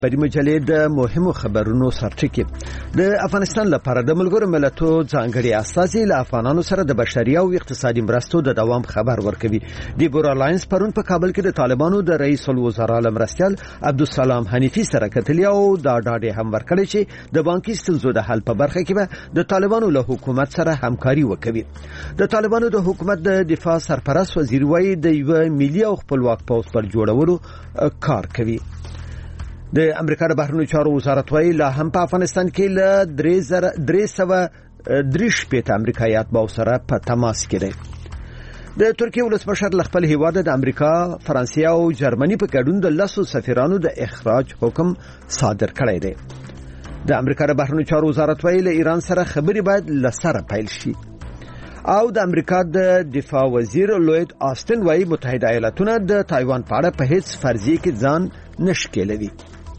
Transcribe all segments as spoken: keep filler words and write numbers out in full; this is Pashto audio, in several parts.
په مجلې د مهمو خبرونو سرټکی. د افغانستان لپاره د ملګرو ملتونو ځانګړي استازي له افغانانو سره د بشري او اقتصادي مرستو د دوام خبر ورکوي. دیبورا لاینز پرون په کابل کې د طالبانو د رئیس الوزرا لمرستیال عبدالسلام حنیفي سره کتلې او دا ډاډ هم ورکړی چې د بانکي ستونزو د حل په برخه کې به د طالبانو له حکومت سره همکاري وکوي. د طالبانو د حکومت د دفاع سرپرست وزیر وایي د یو ملي او خپلواک پوځ پر جوړولو کار کوي. د امریکا د بهرنیو چارو وزارت وایي لا هم په افغانستان کې له درې سوه درې شپېته امریکایات با سره په تماس کې دي. د ترکیه ولسمشر له خپل هیواد د امریکا، فرانسې او جرمني په ګډون د لسو سفیرانو د اخراج حکم صادر کړی دی. د امریکا د بهرنیو چارو وزارت وایي له ایران سره خبرې باید له سره پیل شي. او د امریکا د دفاع وزیر لوید آستن وایي متحده ایالاتونه د تایوان په اړه په هیڅ فرضیه کې ځان نشکلوي.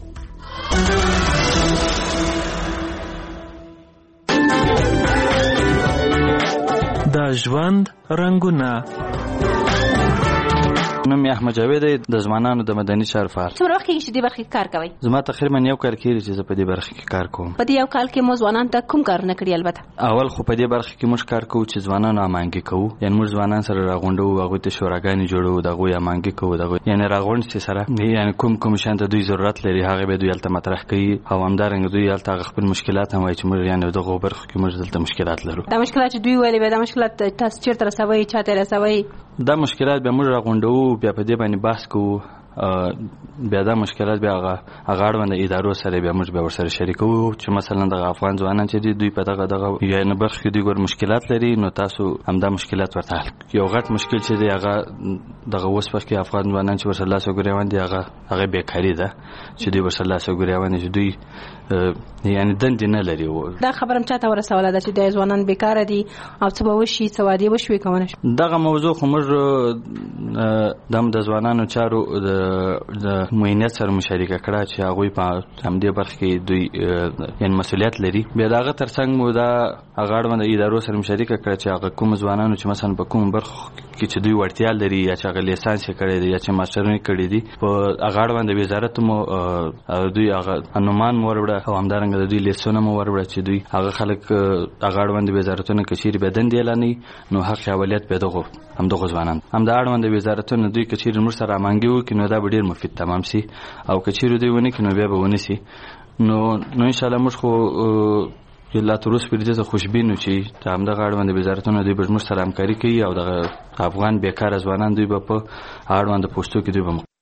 د ژوند رنگونه. نوم احمد جاوید د ځوانانو د مدني چارو فعال. څومره وخت کې دې برخه کې کار کوي؟ زما تقریبا یو کال کېږي چې زه په دې برخه کې کار کوم. په دې یو کال کې مو ځوانان ته کوم کارونه کړی؟ البته اول خو په دې برخه کې موږ کار کوو چې ځوانان امانګي کوو، یعنی موږ ځوانان سره راغونډو، هغه ته شوراګانې جوړو، دغه امانګي کوو، دغه یعنی راغونډ چې سره یعنی کوم کوم شان ته دوی ضرورت لري هغه به دوی الته مطرح کوي او همدارنګه دوی الته خپل مشکلات هم وایي چې موږ یعنی دغه برخه کې موږ دلته مشکلات لرو. دا مشکلات چې دوی ویلي به دا مشکلات تاسو چیرته رسوي، چاته رسوي؟ دا مشکلات به موږ راغونډو، بیا په دې باندې بحث کوو، بیا دا مشکلات بیا هغه هغه اړوند ادارو سره بیا موږ به ورسره شریکو چې مثلا د افغان ځوانان چې دوی په دغه دغه یعنی برخه کې دوی ګور مشکلات لري، نو تاسو هم دا مشکلات ورته حل کړئ. یو غټ مشکل چې دی هغه دغه اوس وخت کې افغان ځوانان چې ورسره لاس وګریوان دي هغه هغه بیکاري ده چې دوی ورسره لاس وګریوان چې دوی یعنی دندې نه لري. دا خبرم چاته ورسوله ده چې د ځوانان بیکاره دي او څه به وشي، څه وادي وشوي کوونه؟ دغه موضوع خو موږ د ځوانانو چارو د معینیت سره مشارکه کړه چې هغوی په همدې برخه کې دوی یعنی مسؤلیت لري. بیا دغه ترڅنګ مو دا هغه اړوند ادارو سره مشارکه کړه چې هغه کوم ځوانانو چې مثلا په کوم برخه کې چې دوی وړتیا لري یا چې هغه لیسانس یې کړی دی یا چې ماسټرونه کړی دي په هغه اړوند وزارت مو دوی هغه انومان مو وروړه او همدارنګه د دوی لیسونه مو وروړه چې دوی هغه خلک هغه اړوند وزارتونه کچېرې به دندې اعلانوي نو حق اولویت به دغه همدغه ځوانان هم د اړوند وزارتونه دوی کچېرې موږ سره امانګي وکړي نو دا به ډېر مفید تمام سي او کچېرې دوی ونه کړي نو بیا به ونه سي. نو نو انشاءالله موږ خو لا تر اوسه پرې ځکه خوشبینو چې همدغه اړوند وزارتونه دوی به موږ سره همکاري کوي او دغه افغان بیکاره ځوانان دوی به په اړوند پوسټو کې دوی به